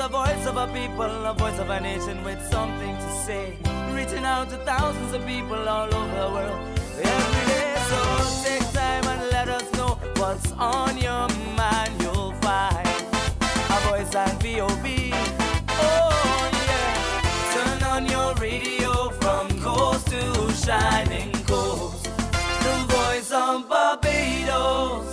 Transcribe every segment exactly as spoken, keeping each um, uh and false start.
the voice of a people, a voice of a nation with something to say, reaching out to thousands of people all over the world every day. So take time and let us know what's on your mind. You'll find a voice on V O B. Oh yeah, turn on your radio from coast to shining coast, the voice of Barbados.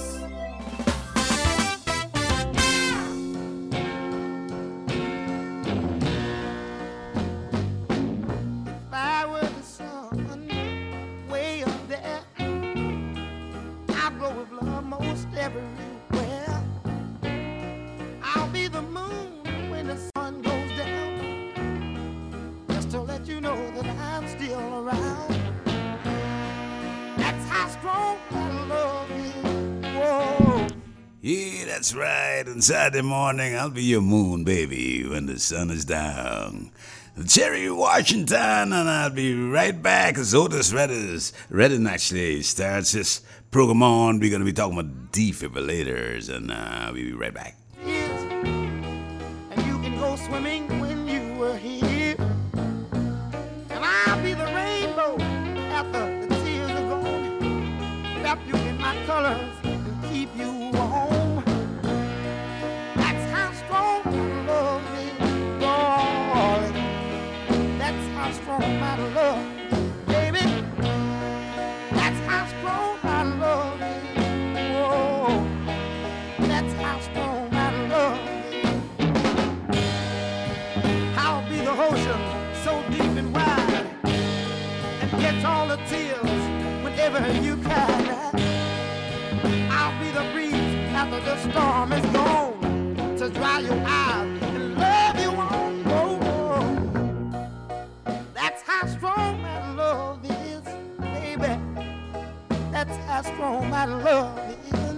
If I were the sun way up there, I'd grow with love most everywhere. I'll be the moon when the sun goes down, just to let you know that I'm still around. That's how strong my love is. Whoa. Yeah, that's right. On Saturday morning, I'll be your moon, baby, when the sun is down. Jerry Washington, and I'll be right back as Otis Redding, Redding actually starts this program on. We're going to be talking about defibrillators, and uh, we'll be right back. Is, and you can go swimming when you were here, and I'll be the rainbow after the tears are gone, wrap you in my colors and keep you warm. That's how strong my love is, darling. That's how strong my love is, baby. That's how strong my love is. Whoa. That's how strong my love is. I'll be the ocean so deep and wide, and catch all the tears whenever you cry. I'll be the breeze after the storm is gone, to dry your eyes and love you on. Whoa. That's how strong my love is, baby. That's how strong my love is.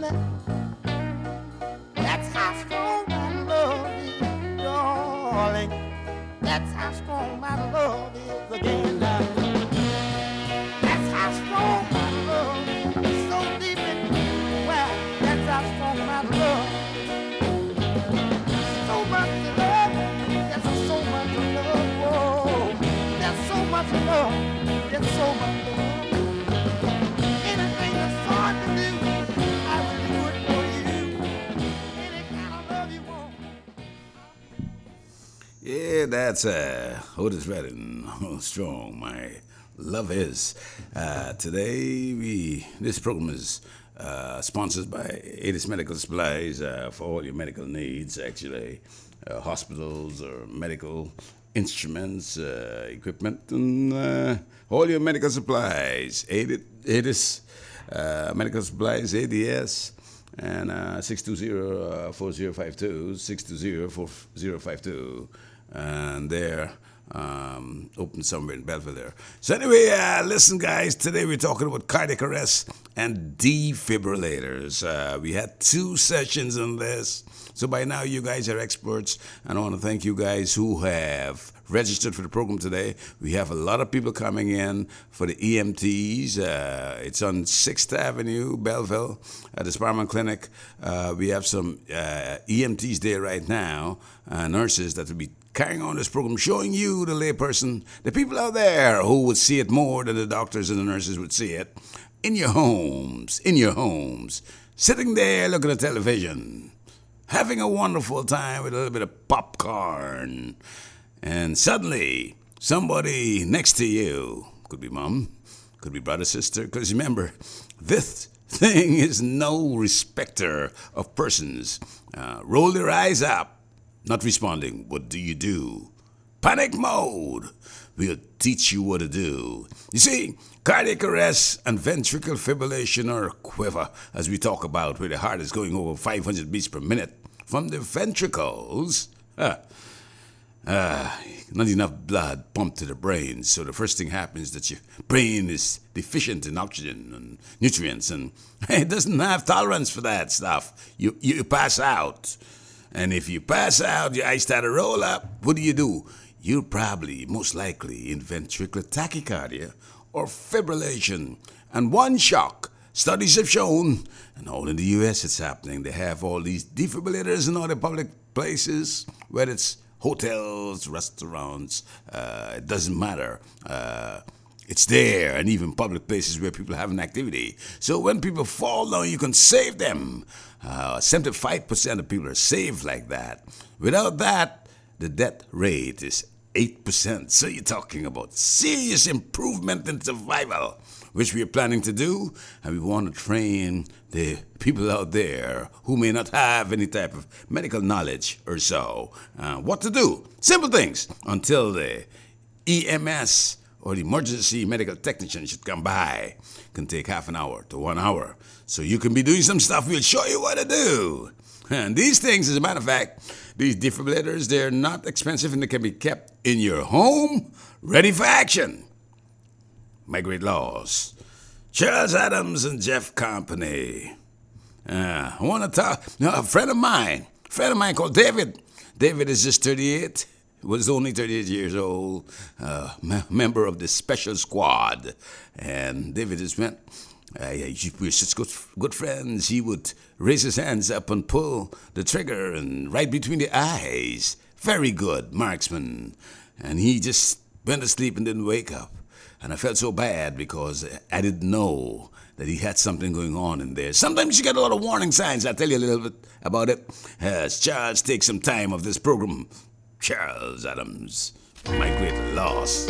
That's how strong my love is, darling. That's how strong my love is again. That's how strong my love is, so deep and wide. That's how strong my love is. So much love, there's so much love. Whoa, there's so much love, there's so much love. Anything that's hard to do, I will do it for you. Any kind of love you want. Yeah, that's uh, Otis Redding. Oh, strong my love is. Uh, today, we this program is uh, sponsored by Atis Medical Supplies uh, for all your medical needs, actually. Uh, hospitals or medical instruments, uh, equipment, and uh, all your medical supplies. Atis uh, Medical Supplies, A D S, and uh, six two zero, four zero five two, six two zero, four zero five two. And they're um, open somewhere in Belleville there. So anyway, uh, listen, guys, today we're talking about cardiac arrest and defibrillators. Uh, we had two sessions on this. So by now, you guys are experts, and I want to thank you guys who have registered for the program today. We have a lot of people coming in for the E M Ts. Uh, it's on sixth Avenue, Belleville, at the Sparman Clinic. Uh, we have some uh, E M Ts there right now, uh, nurses that will be carrying on this program, showing you, the layperson, the people out there who would see it more than the doctors and the nurses would see it, in your homes, in your homes, sitting there looking at television, having a wonderful time with a little bit of popcorn, and suddenly somebody next to you, could be mom, could be brother, sister, because remember, this thing is no respecter of persons. Uh, roll their eyes up, not responding. What do you do? Panic mode. We'll teach you what to do. You see, cardiac arrest and ventricular fibrillation are a quiver, as we talk about, where the heart is going over five hundred beats per minute from the ventricles. Uh, uh, not enough blood pumped to the brain, so the first thing happens that your brain is deficient in oxygen and nutrients, and it doesn't have tolerance for that stuff. You you pass out. And if you pass out, your eyes start to roll up, what do you do? You're probably, most likely, in ventricular tachycardia or fibrillation. And one shock, studies have shown, and all in the U S it's happening, they have all these defibrillators in all the public places, whether it's hotels, restaurants, uh, it doesn't matter. Uh, it's there, and even public places where people have an activity. So when people fall down, you can save them. Uh, seventy-five percent of people are saved like that. Without that, the death rate is eight percent. So you're talking about serious improvement in survival, which we are planning to do, and we want to train the people out there who may not have any type of medical knowledge or so, uh, what to do. Simple things until the E M S or the emergency medical technician should come by. Can take half an hour to one hour. So you can be doing some stuff, we'll show you what to do. And these things, as a matter of fact, these defibrillators, they're not expensive and they can be kept in your home, ready for action. My great laws. Charles Adams and Jeff Company. Uh, I want to talk, no, a friend of mine, a friend of mine called David. David is just thirty-eight, was only thirty-eight years old, uh, m- member of the special squad. And David has went, uh, we're such good, good friends, he would raise his hands up and pull the trigger and right between the eyes. Very good marksman. And he just went to sleep and didn't wake up. And I felt so bad because I didn't know that he had something going on in there. Sometimes you get a lot of warning signs. I'll tell you a little bit about it as Charles takes some time of this program. Charles Adams, my great loss.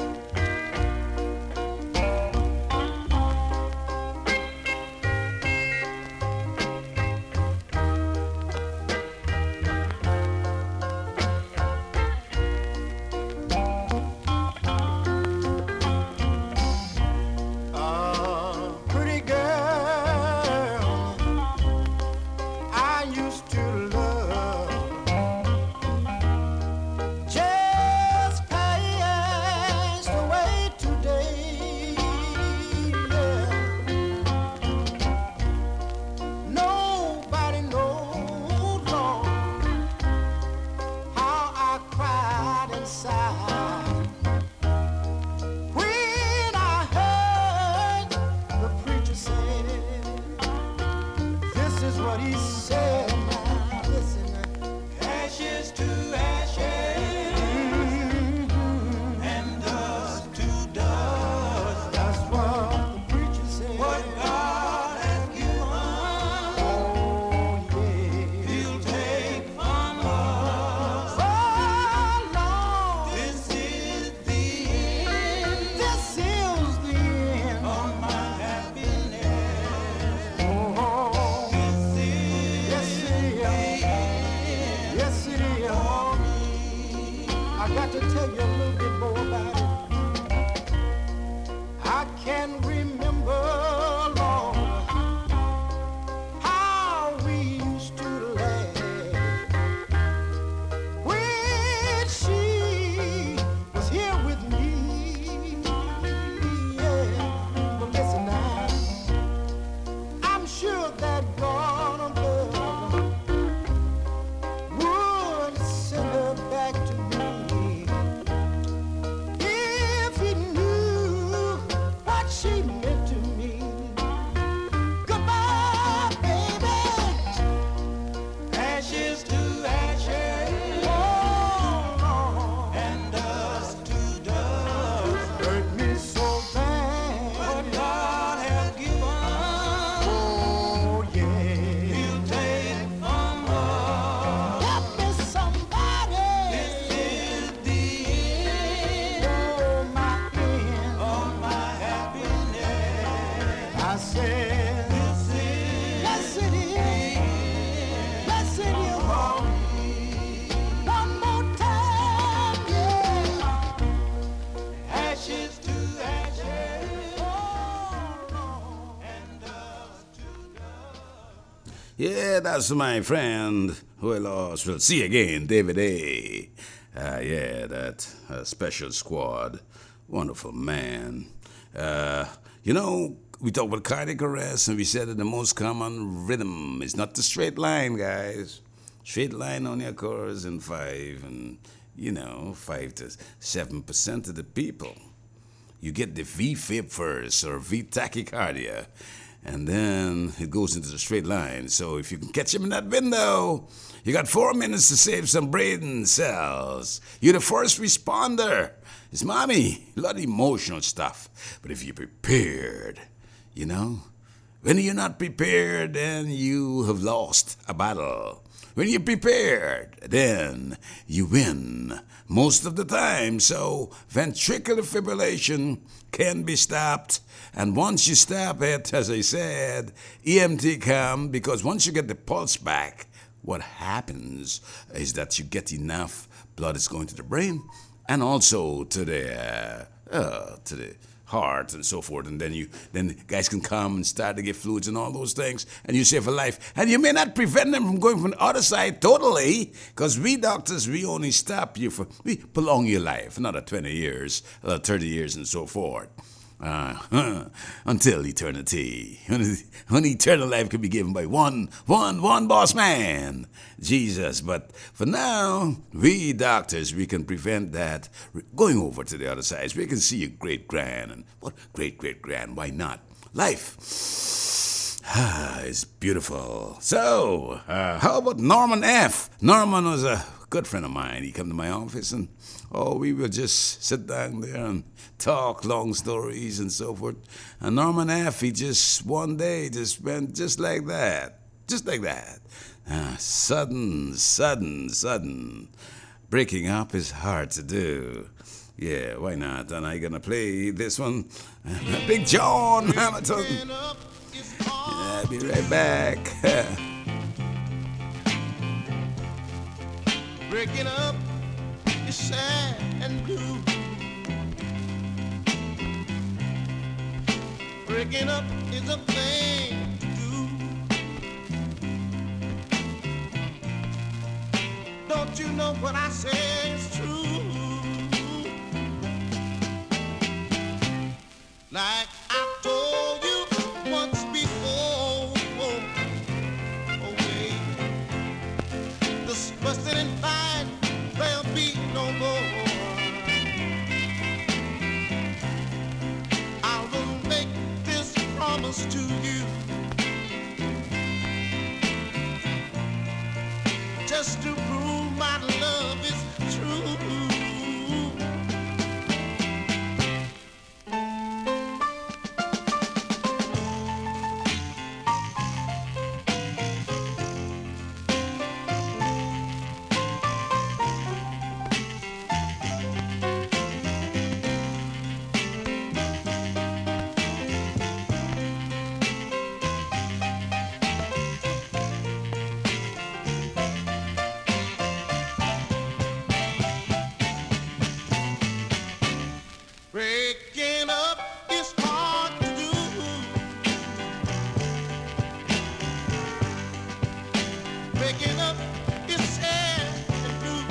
Yeah, that's my friend who I lost. We'll see again, David A. Uh, yeah, that uh, special squad. Wonderful man. Uh, you know, we talked about cardiac arrest, and we said that the most common rhythm is not the straight line, guys. Straight line only occurs in five, and, you know, five to seven percent of the people. You get the V-fib first, or V-tachycardia. and then it goes into the straight line. So if you can catch him in that window, you got four minutes to save some brain cells. You're the first responder. It's mommy, a lot of emotional stuff. But if you're prepared, you know, when you're not prepared, then you have lost a battle. When you're prepared, then you win most of the time. So ventricular fibrillation can be stopped. And once you stop it, as I said, E M T come, because once you get the pulse back, what happens is that you get enough blood is going to the brain and also to the uh, uh, to the heart and so forth, and then you then guys can come and start to get fluids and all those things, and you save a life. And you may not prevent them from going from the other side totally, because we doctors, we only stop you for, we prolong your life another twenty years, uh, thirty years and so forth. Uh, until eternity. When, when eternal life can be given by one, one, one boss man, Jesus. But for now, we doctors, we can prevent that going over to the other side. We can see your great grand, and what great great grand? Why not? Life ah, is beautiful. So, uh, how about Norman F? Norman was a good friend of mine. He came to my office, and oh, we would just sit down there and talk long stories and so forth. And Norman F., he just one day just went just like that. Just like that. Uh, sudden, sudden, sudden. Breaking up is hard to do. Yeah, why not? And I'm going to play this one. Uh, Big John Hamilton. Yeah, I'll be right back. Breaking up is sad and blue. Breaking up is a thing to do. Don't you know what I say is true? Like I told you once before, oh wait, this busted and fight, there'll be no more. I will make this promise to you, just to prove my love is true. Breaking up is hard to do. Breaking up is sad to do.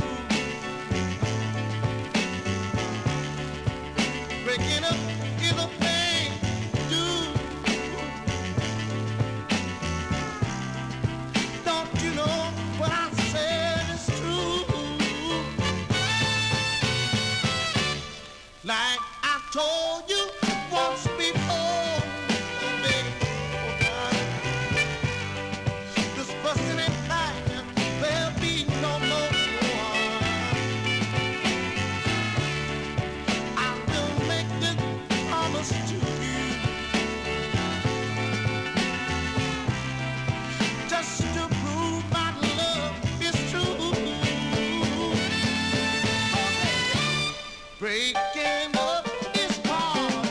Breaking up is a thing to do. Don't you know what I said is true? Like I told you once before, oh baby, oh God, this busting and fighting, there'll be no more. I will make this promise to you, just to prove my love is true. Breaking up is hard.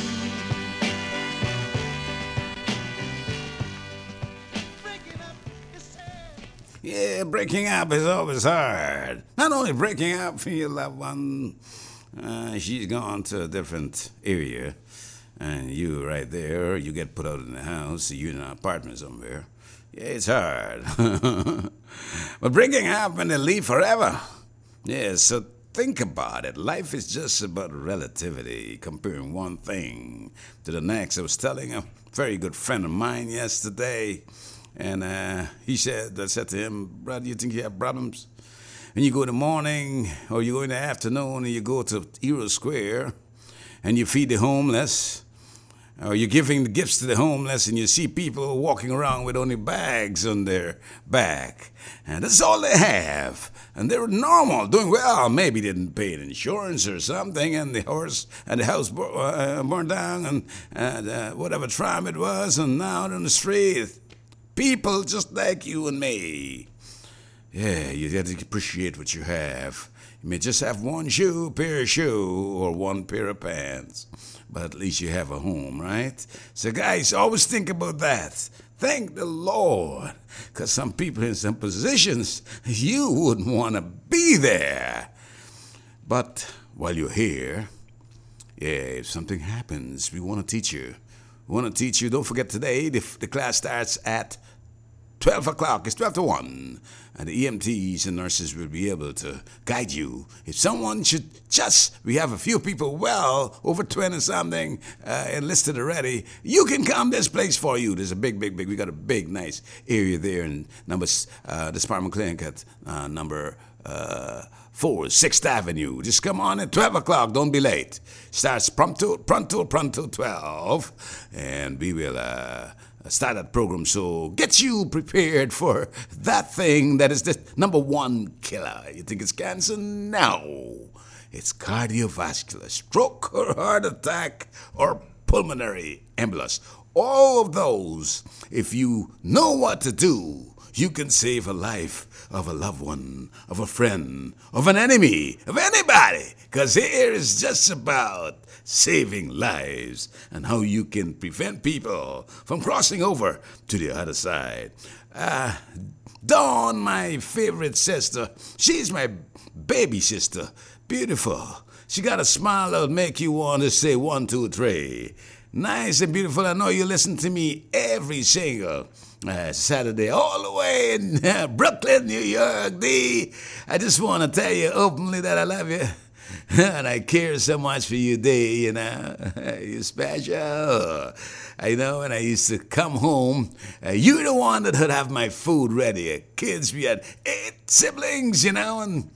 Breaking up is sad. Yeah, breaking up is always hard. Not only breaking up for your loved one, uh, she's gone to a different area, and you right there, you get put out in the house, you're in an apartment somewhere. Yeah, it's hard. But breaking up and they leave forever. Yeah, so think about it. Life is just about relativity, comparing one thing to the next. I was telling a very good friend of mine yesterday, and uh, he said, I said to him, brother, you think you have problems? When you go in the morning or you go in the afternoon and you go to Euro Square and you feed the homeless, or you're giving the gifts to the homeless and you see people walking around with only bags on their back. And that's all they have. And they're normal, doing well. Maybe didn't pay an insurance or something, and the horse and the house uh, burned down, and, and uh, whatever crime it was, and now they're on the street. People just like you and me. Yeah, you got to appreciate what you have. You may just have one shoe, pair of shoe, or one pair of pants, but at least you have a home, right? So guys, always think about that. Thank the Lord, because some people in some positions, you wouldn't want to be there. But while you're here, yeah, if something happens, we want to teach you. We want to teach you. Don't forget today, the, the class starts at twelve o'clock. It's twelve to one. And the E M Ts and nurses will be able to guide you. If someone should just, we have a few people, well, over twenty something uh, enlisted already, you can come this place for you. There's a big, big, big, we got a big, nice area there in number, uh, the Sparman Clinic at uh, number uh, four, sixth Avenue. Just come on at twelve o'clock. Don't be late. Starts pronto, pronto, pronto, twelve. And we will uh, start that program. So get you prepared for that thing that is the number one killer. You think it's cancer? No. It's cardiovascular, stroke or heart attack or pulmonary embolus. All of those, if you know what to do, you can save a life of a loved one, of a friend, of an enemy, of anybody. Because here is just about saving lives and how you can prevent people from crossing over to the other side. Uh, Dawn, my favorite sister, she's my baby sister. Beautiful. She got a smile that would make you want to say one, two, three. Nice and beautiful. I know you listen to me every single uh, Saturday, all the way in uh, Brooklyn, New York. D. I just want to tell you openly that I love you. And I care so much for you, D, you know. You're special. I know, and I used to come home. Uh, you're the one that would have my food ready. Kids, we had eight siblings, you know, and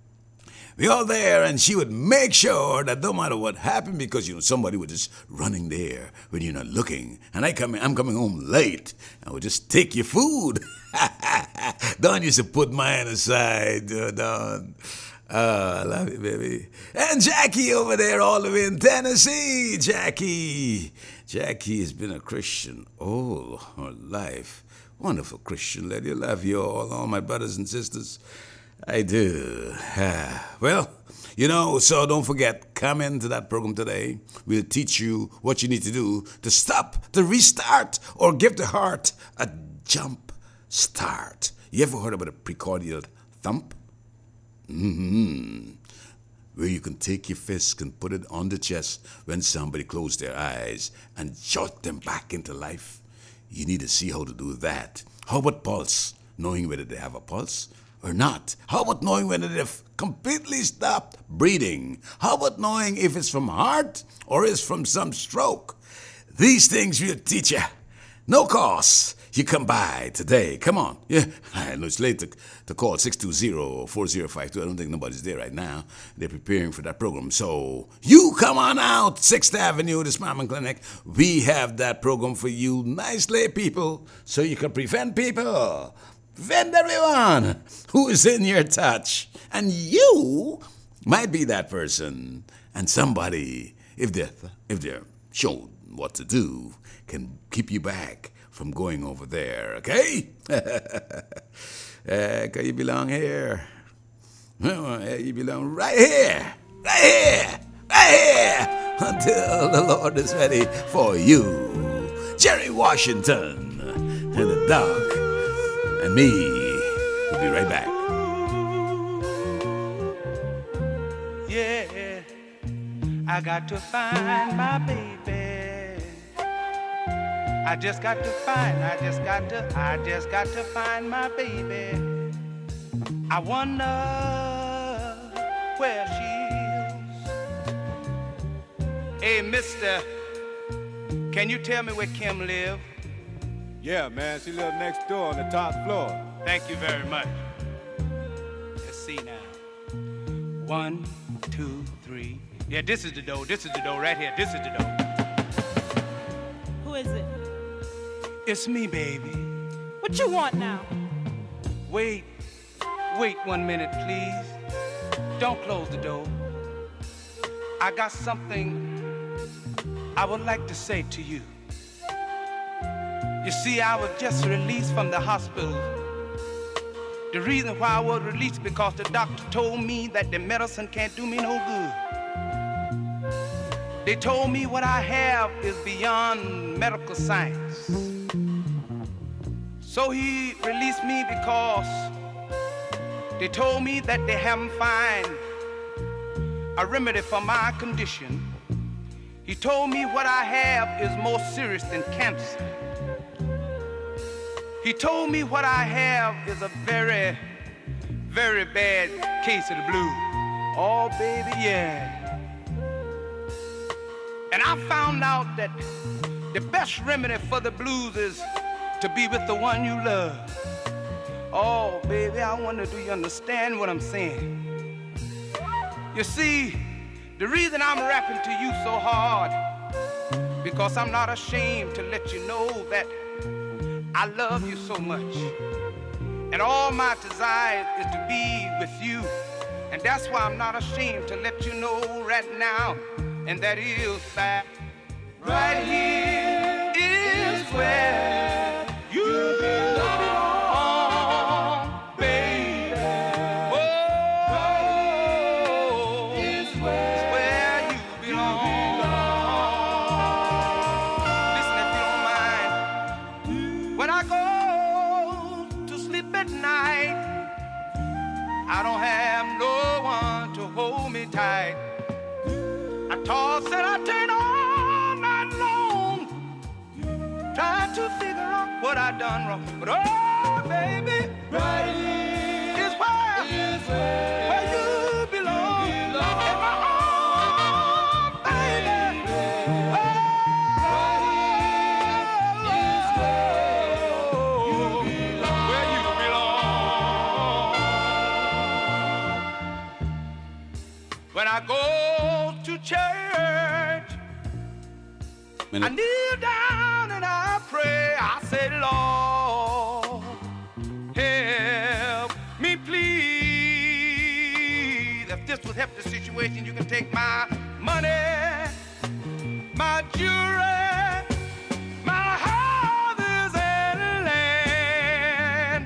we all there, and she would make sure that no matter what happened, because, you know, somebody was just running there when you're not looking. And I come in, I'm coming home late. I would just take your food. Don used to put mine aside, uh, Don. Oh, I love you, baby. And Jackie over there all the way in Tennessee. Jackie. Jackie has been a Christian all her life. Wonderful Christian lady. I love you all, all my brothers and sisters. I do. Well, you know, so don't forget, come into that program today. We'll teach you what you need to do to stop, to restart, or give the heart a jump start. You ever heard about a precordial thump? Mm-hmm. Where you can take your fist and put it on the chest when somebody closed their eyes and jolt them back into life. You need to see how to do that. How about pulse? Knowing whether they have a pulse or not. How about knowing whether they've completely stopped breathing? How about knowing if it's from heart or is from some stroke? These things we'll teach you. No cost. You come by today. Come on. Yeah, I know it's late to, to call six two zero, four zero five two. I don't think nobody's there right now. They're preparing for that program. So you come on out, sixth Avenue, the Sparman Clinic. We have that program for you, nicely, people, so you can prevent people. Prevent everyone who is in your touch. And you might be that person. And somebody, if they're, if they're shown what to do, can keep you back from going over there, okay? uh, can you belong here? Uh, you belong right here, right here, right here, until the Lord is ready for you. Jerry Washington and the Doc and me will be right back. Yeah, I got to find my baby. I just got to find, I just got to, I just got to find my baby. I wonder where she is. Hey, mister, can you tell me where Kim live? Yeah, man, she lives next door on the top floor. Thank you very much. Let's see now. One, two, three. Yeah, this is the door, this is the door right here, this is the door. Who is it? It's me, baby. What you want now? Wait, wait one minute, please. Don't close the door. I got something I would like to say to you. You see, I was just released from the hospital. The reason why I was released because the doctor told me that the medicine can't do me no good. They told me what I have is beyond medical science. So he released me because they told me that they haven't found a remedy for my condition. He told me what I have is more serious than cancer. He told me what I have is a very, very bad case of the blues. Oh, baby, yeah. And I found out that the best remedy for the blues is to be with the one you love. Oh, baby, I wonder, do you understand what I'm saying? You see, the reason I'm rapping to you so hard, because I'm not ashamed to let you know that I love you so much. And all my desire is to be with you. And that's why I'm not ashamed to let you know right now. And that is that right here is where you belong, baby. Oh, right here is where you belong. Listen, if you don't mind, when I go to sleep at night, I don't have no one to hold me tight. I toss and I turn all night long, trying to figure out what I done wrong. But oh, baby, right here is where, is where, where you belong. You belong. In my arms, baby. Oh, right here is where you belong. Where you belong. When I go to church, Minute. I kneel down and I pray. I say, Lord, help me, please. If this would help the situation, you can take my money, my jewelry, my houses and land.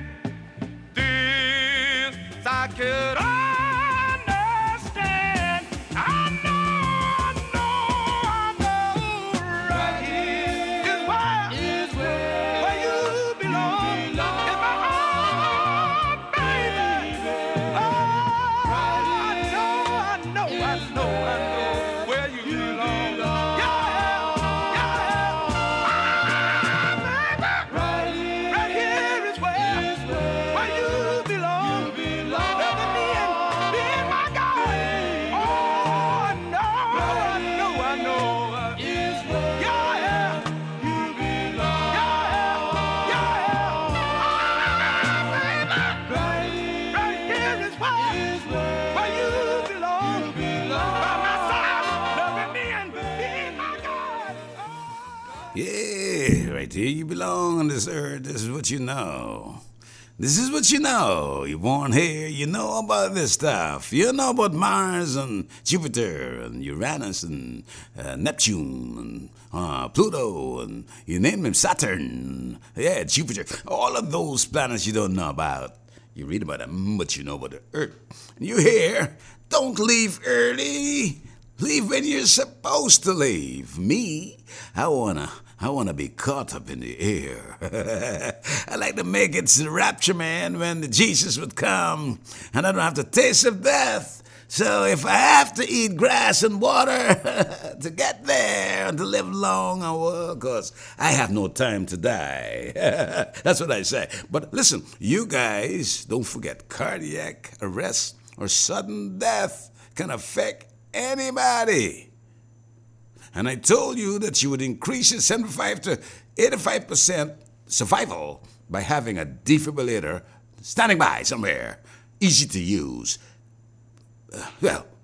This I could understand. I know, I know, I know. Right here is where, is where, where you belong. In my arms, baby. Oh, right I know, I know, I know, I know where you belong. Yeah, yeah. Ah, baby. Right here is where, where you belong. Loving me and being my God. Oh, I know, I know, I know. Yeah, yeah. You belong. Yeah, yeah, yeah. Ah, baby. Right here is where, where you belong. By my side, loving me and being my God. Yeah, right here you belong on this earth. This is what you know. This is what you know. You're born here, you know about this stuff. You know about Mars and Jupiter and Uranus and uh, Neptune and uh, Pluto and you name them, Saturn. Yeah, Jupiter. All of those planets you don't know about. You read about them, but you know about the Earth. And you here, don't leave early. Leave when you're supposed to leave. Me, I wanna, I wanna be caught up in the air. I like to make it to the rapture, man, when the Jesus would come, and I don't have to taste of death. So if I have to eat grass and water to get there and to live long, I will, because I have no time to die. That's what I say. But listen, you guys, don't forget, cardiac arrest or sudden death can affect anybody. And I told you that you would increase your seventy-five to eighty-five percent survival by having a defibrillator standing by somewhere, easy to use. Uh, well,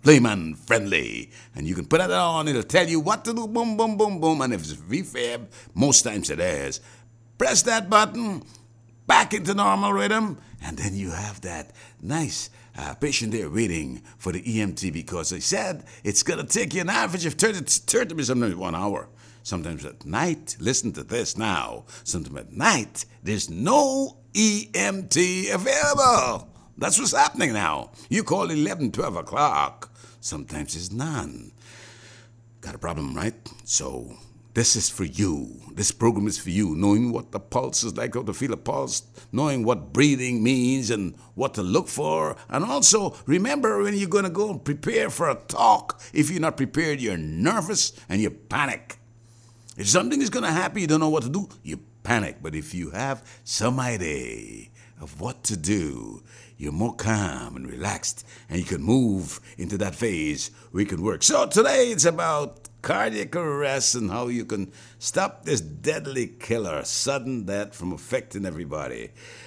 Playman friendly. And you can put that on, it'll tell you what to do, boom, boom, boom, boom. And if it's refab, most times it is. Press that button, back into normal rhythm, and then you have that nice uh, patient there waiting for the E M T because they said it's going to take you an average of thirty, thirty minutes, sometimes one hour. Sometimes at night, listen to this now, sometimes at night, there's no E M T available. That's what's happening now. You call eleven, twelve o'clock, sometimes there's none. Got a problem, right? So this is for you. This program is for you, knowing what the pulse is like, how to feel a pulse, knowing what breathing means and what to look for. And also, remember when you're going to go and prepare for a talk, if you're not prepared, you're nervous and you panic. If something is going to happen, you don't know what to do, you panic. But if you have some idea of what to do, you're more calm and relaxed, and you can move into that phase where you can work. So today it's about cardiac arrest and how you can stop this deadly killer, sudden death, from affecting everybody.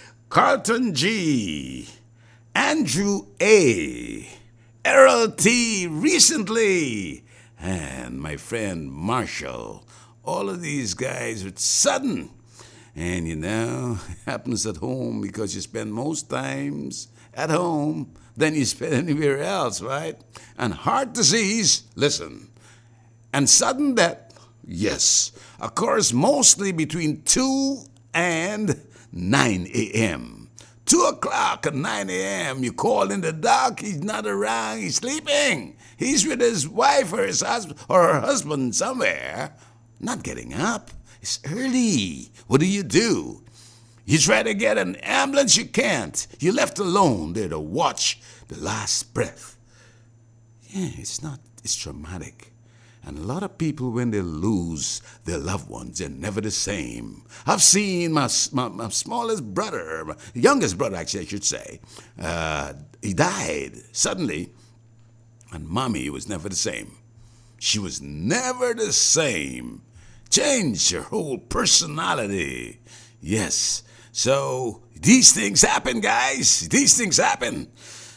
Carlton G, Andrew A, Errol T recently, and my friend Marshall. All of these guys, it's sudden. And you know, it happens at home because you spend most times at home than you spend anywhere else, right? And heart disease, listen, and sudden death, yes, occurs mostly between two and nine a.m. two o'clock and nine a.m. You call in the doc, he's not around, he's sleeping. He's with his wife or his husband or her husband somewhere, not getting up. It's early. What do you do? You try to get an ambulance, you can't. You're left alone there to watch the last breath. Yeah, it's not, it's traumatic. And a lot of people, when they lose their loved ones, they're never the same. I've seen my, my, my smallest brother, my youngest brother, actually, I should say, uh, he died suddenly, and mommy was never the same. She was never the same. Changed her whole personality. Yes. So these things happen, guys. These things happen.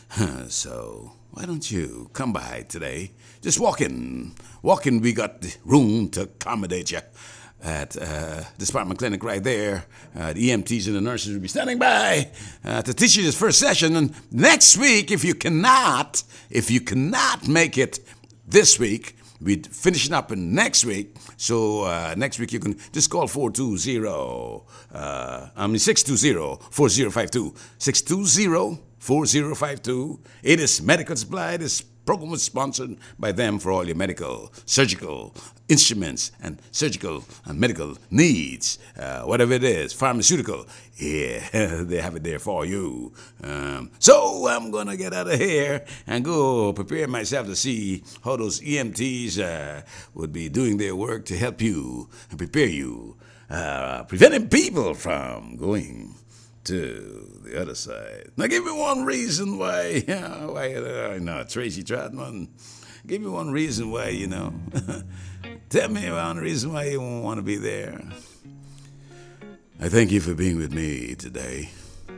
So why don't you come by today? Just walk in. Walk in. We got the room to accommodate you at uh, the Sparkman Clinic right there. Uh, the E M Ts and the nurses will be standing by uh, to teach you this first session. And next week, if you cannot, if you cannot make it this week, we're finishing up in next week. So uh, next week you can just call four two zero, uh, I mean six two zero, four zero five two, six two zero, four zero five two. It is Medical Supply. This program was sponsored by them for all your medical, surgical instruments and surgical and medical needs, uh, whatever it is, pharmaceutical. Yeah, they have it there for you. Um, so I'm going to get out of here and go prepare myself to see how those E M Ts uh, would be doing their work to help you and prepare you, uh, preventing people from going to the other side. Now give me one reason why, you know, why, uh, no, Tracy Trotman, give me one reason why, you know, tell me one reason why you won't want to be there. I thank you for being with me today.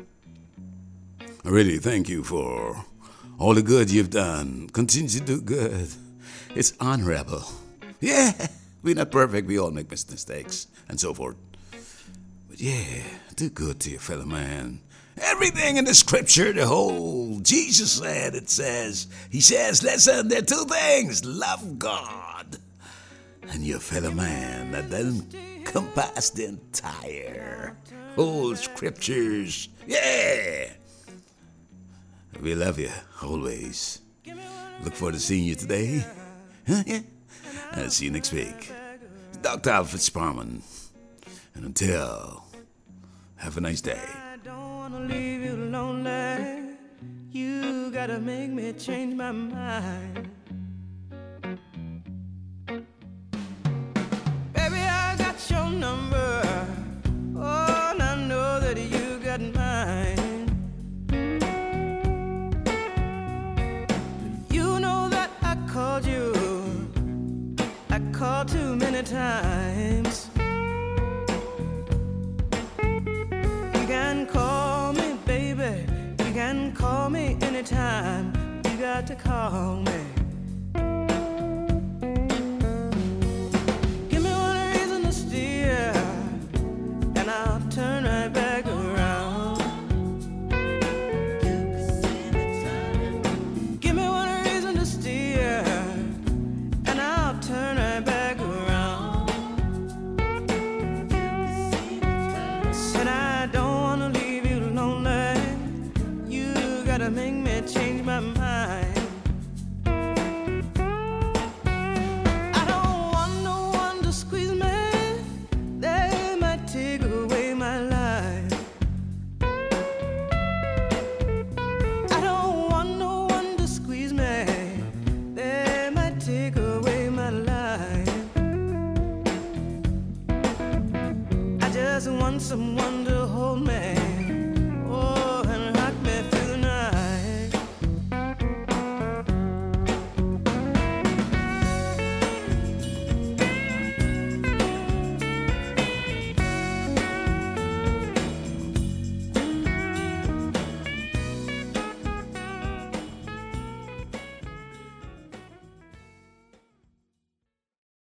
I really thank you for all the good you've done. Continue to do good. It's honorable. Yeah, we're not perfect. We all make mistakes and so forth. But yeah, do good to your fellow man. Everything in the scripture, the whole Jesus said, it says, he says, listen, there are two things. Love God and your fellow man. That doesn't compass the entire whole scriptures. Yeah. We love you always. Look forward to seeing you today. Huh? Yeah. I'll see you next week. Doctor Alfred Sparman. And until, have a nice day. I don't wanna leave you lonely. You gotta make me change my mind. Baby, I got your number. Oh, and I know that you got mine. You know that I called you. I called too many times. You can call me, baby. You can call me anytime. You got got to call me. Give me one reason to steer, and I'll turn right back around. Give me one reason to steer, and I'll turn right back around. Said I don't wanna leave you lonely. You gotta make me change my mind. I don't want no one to squeeze me. They might take away my life. I don't want no one to squeeze me. They might take away my life. I just want someone to hold me.